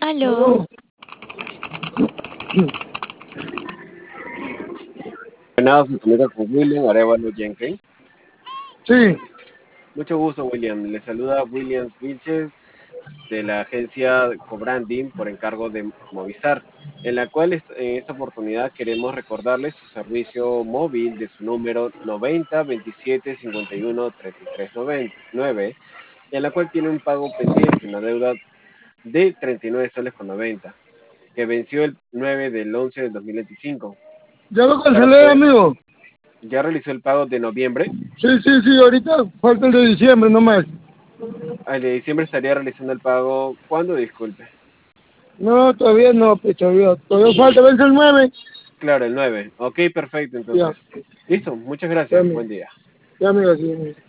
Aló. Buenas, me comunico con William Arevalo Jenkins. Sí, Mucho gusto, William. Le saluda Williams Vilches de la agencia Cobranding por encargo de Movistar, en la cual en esta oportunidad queremos recordarle su servicio móvil de su número 90 27 51 33 9, en la cual tiene un pago pendiente, una deuda de 39 soles con 90, que venció el 9 del 11 del 2025. ya lo Para cancelé, poder, amigo. ya realizó el pago de noviembre. Sí, ahorita falta el de diciembre nomás. El de diciembre estaría realizando el pago. ¿Cuándo? Disculpe. No, todavía no, pues todavía falta, vence el 9. Claro, el 9. Ok, perfecto, Ya, entonces. Listo, muchas ya, gracias. amigo, Buen día. ya, amigo, sí, amigo.